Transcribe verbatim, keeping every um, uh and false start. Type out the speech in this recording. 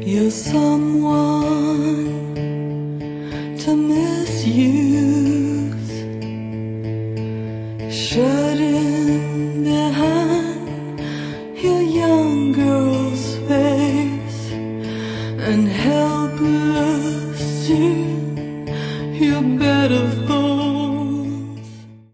You're someone to misuse, shut in behind your young girl's face and helpless to